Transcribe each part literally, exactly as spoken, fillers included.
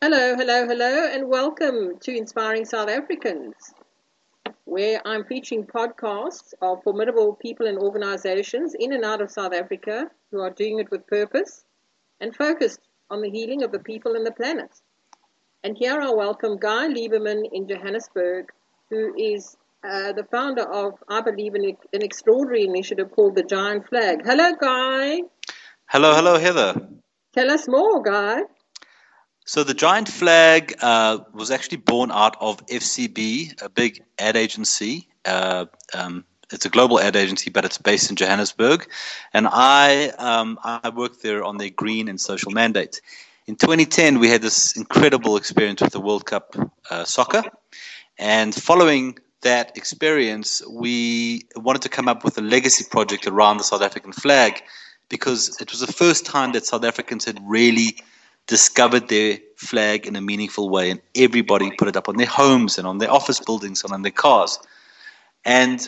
Hello, hello, hello, and welcome to Inspiring South Africans, where I'm featuring podcasts of formidable people and organizations in and out of South Africa who are doing it with purpose and focused on the healing of the people and the planet. And here I welcome Guy Lieberman in Johannesburg, who is uh, the founder of, I believe, an, an extraordinary initiative called the Giant Flag. Hello, Guy. Hello, hello, Heather. Tell us more, Guy. So the Giant Flag uh, was actually born out of F C B, a big ad agency. Uh, um, it's a global ad agency, but it's based in Johannesburg. And I um, I work there on their green and social mandate. In twenty ten, we had this incredible experience with the World Cup uh, soccer. And following that experience, we wanted to come up with a legacy project around the South African flag, because it was the first time that South Africans had really discovered their flag in a meaningful way, and everybody put it up on their homes and on their office buildings and on their cars. And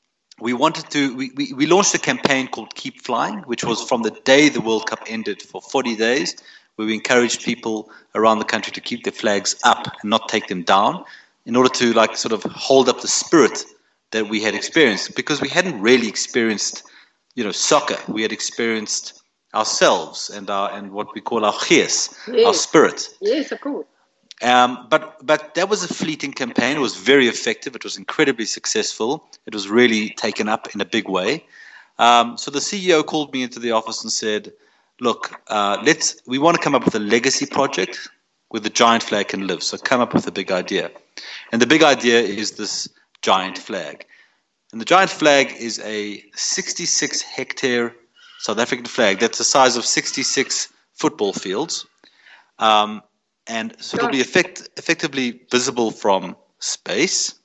we wanted to, we, we, we launched a campaign called Keep Flying, which was from the day the World Cup ended for forty days, where we encouraged people around the country to keep their flags up and not take them down, in order to like sort of hold up the spirit that we had experienced, because we hadn't really experienced, you know, soccer. We had experienced ourselves and our and what we call our gees, Yes. our spirit. Yes, of course. Um, but but that was a fleeting campaign. It was very effective. It was incredibly successful. It was really taken up in a big way. Um, so the C E O called me into the office and said, "Look, uh, let's. We want to come up with a legacy project where the giant flag can live. So come up with a big idea." And the big idea is this giant flag. And the giant flag is a sixty-six hectare South African flag that's the size of sixty-six football fields. Um, and so it'll be effect, effectively visible from space.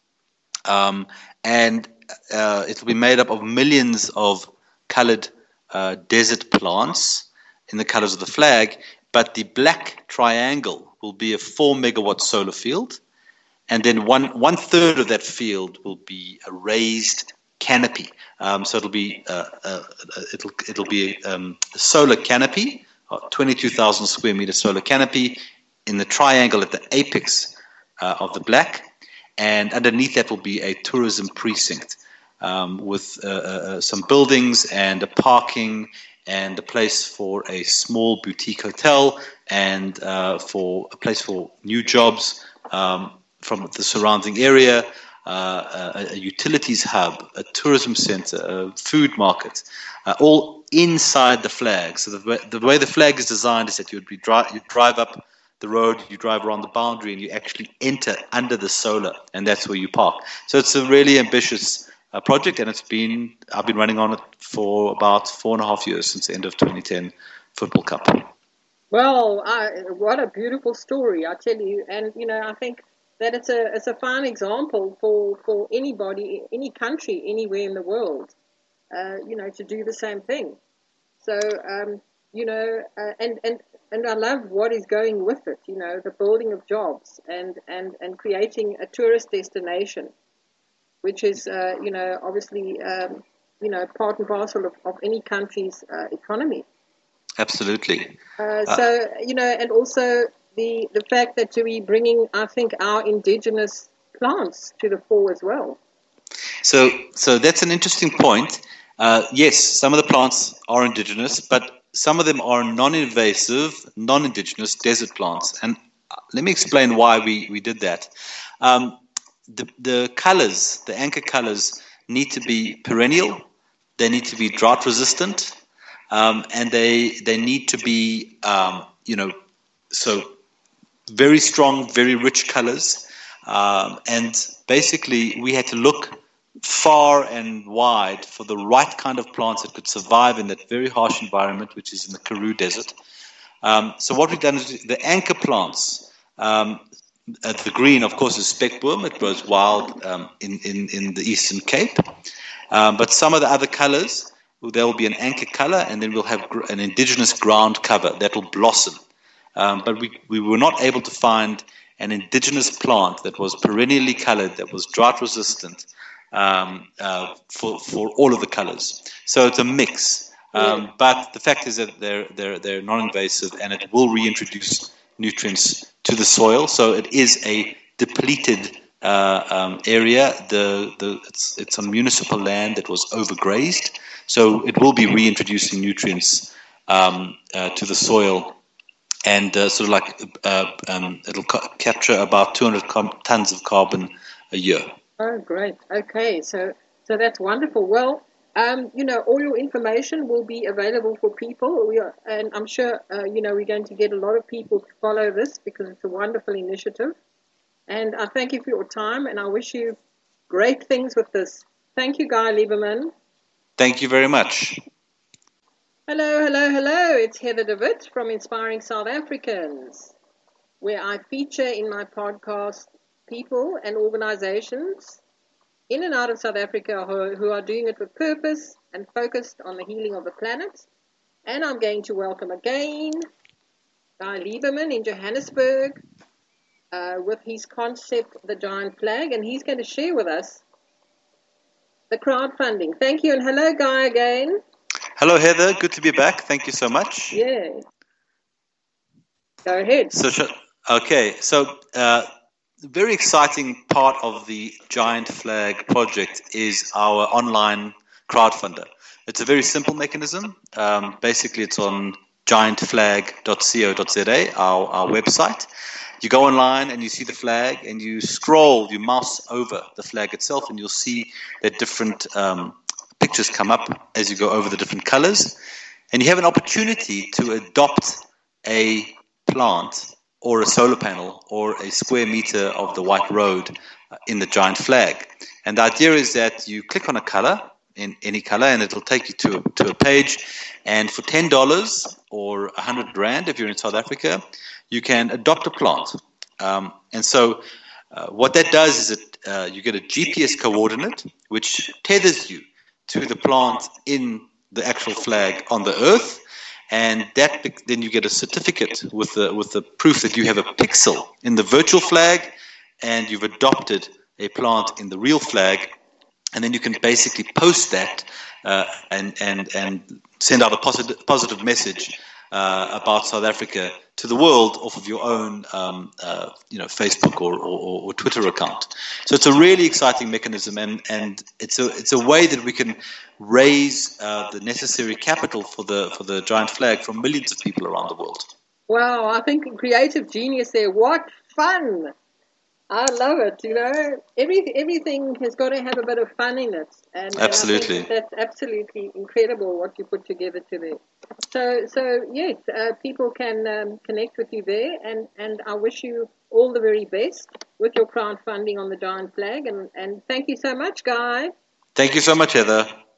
Um, and uh, it'll be made up of millions of colored uh, desert plants in the colors of the flag. But the black triangle will be a four megawatt solar field. And then one, one third of that field will be a raised canopy. Um, so it'll be uh, uh, it'll it'll be um, a solar canopy, twenty-two thousand square meter solar canopy in the triangle at the apex uh, of the black, and underneath that will be a tourism precinct um, with uh, uh, some buildings and a parking and a place for a small boutique hotel and uh, for a place for new jobs um, from the surrounding area. Uh, a, a utilities hub, a tourism center, a food market, uh, all inside the flag. So the way, the way the flag is designed is that you would be dri- you drive up the road, you drive around the boundary, and you actually enter under the solar, and that's where you park. So it's a really ambitious uh, project, and it's been I've been running on it for about four and a half years, since the end of twenty ten Football Cup. Well, I, what a beautiful story, I tell you. And, you know, I think that it's a it's a fine example for, for anybody, any country, anywhere in the world, uh, you know, to do the same thing. So, um, you know, uh, and, and, and I love what is going with it, you know, the building of jobs and, and, and creating a tourist destination, which is, uh, you know, obviously, um, you know, part and parcel of, of any country's uh, economy. Absolutely. Uh, so, you know, and also the the fact that we're bringing, I think, our indigenous plants to the fore as well. So, so that's an interesting point. Uh, yes, some of the plants are indigenous, but some of them are non-invasive, non-indigenous desert plants. And let me explain why we, we did that. Um, the, the colors, the anchor colors, need to be perennial. They need to be drought resistant. Um, and they they need to be, um, you know, so very strong, very rich colors. Um, and basically, we had to look far and wide for the right kind of plants that could survive in that very harsh environment, which is in the Karoo Desert. Um, so what we've done is the anchor plants. Um, uh, the green, of course, is speckboom. It grows wild um, in, in, in the Eastern Cape. Um, but some of the other colors, there will be an anchor color, and then we'll have gr- an indigenous ground cover that will blossom. Um, but we, we were not able to find an indigenous plant that was perennially colored, that was drought resistant um, uh, for, for all of the colors. So it's a mix. Um, but the fact is that they're, they're, they're non-invasive, and it will reintroduce nutrients to the soil. So it is a depleted uh, um, area. The, the it's, it's on municipal land that was overgrazed. So it will be reintroducing nutrients um, uh, to the soil. And uh, sort of like uh, um, it'll ca- capture about two hundred com- tons of carbon a year. Oh, great. Okay, so so that's wonderful. Well, um, you know, all your information will be available for people. We are, and I'm sure, uh, you know, we're going to get a lot of people to follow this because it's a wonderful initiative. And I thank you for your time, and I wish you great things with this. Thank you, Guy Lieberman. Thank you very much. Hello, hello, hello. It's Heather DeWitt from Inspiring South Africans, where I feature in my podcast people and organizations in and out of South Africa who, who are doing it with purpose and focused on the healing of the planet. And I'm going to welcome again Guy Lieberman in Johannesburg uh, with his concept, The Giant Flag, and he's going to share with us the crowdfunding. Thank you, and hello, Guy, again. Hello, Heather. Good to be back. Thank you so much. Yeah. Go ahead. So, okay. So, uh, the very exciting part of the Giant Flag project is our online crowdfunder. It's a very simple mechanism. Um, basically, it's on giant flag dot co dot za, our, our website. You go online and you see the flag and you scroll, you mouse over the flag itself, and you'll see that different um, pictures come up as you go over the different colors. And you have an opportunity to adopt a plant or a solar panel or a square meter of the white road in the giant flag. And the idea is that you click on a color, in any color, and it'll take you to a, to a page. And for ten dollars or one hundred rand, if you're in South Africa, you can adopt a plant. Um, and so uh, what that does is it, uh, you get a G P S coordinate, which tethers you to the plant in the actual flag on the earth. And that then you get a certificate with the with the proof that you have a pixel in the virtual flag and you've adopted a plant in the real flag. And then you can basically post that uh, and and and send out a positive positive message uh, about South Africa to the world off of your own um, uh, you know Facebook or, or, or Twitter account. So it's a really exciting mechanism, and, and it's a it's a way that we can raise uh, the necessary capital for the for the giant flag from millions of people around the world. Wow, I think creative genius there. What fun! I love it. You know, every everything has got to have a bit of fun in it, and, absolutely, and I think that's absolutely incredible what you put together today. So, so yes, uh, people can um, connect with you there, and, and I wish you all the very best with your crowdfunding on the Giant Flag, and, and thank you so much, Guy. Thank you so much, Heather.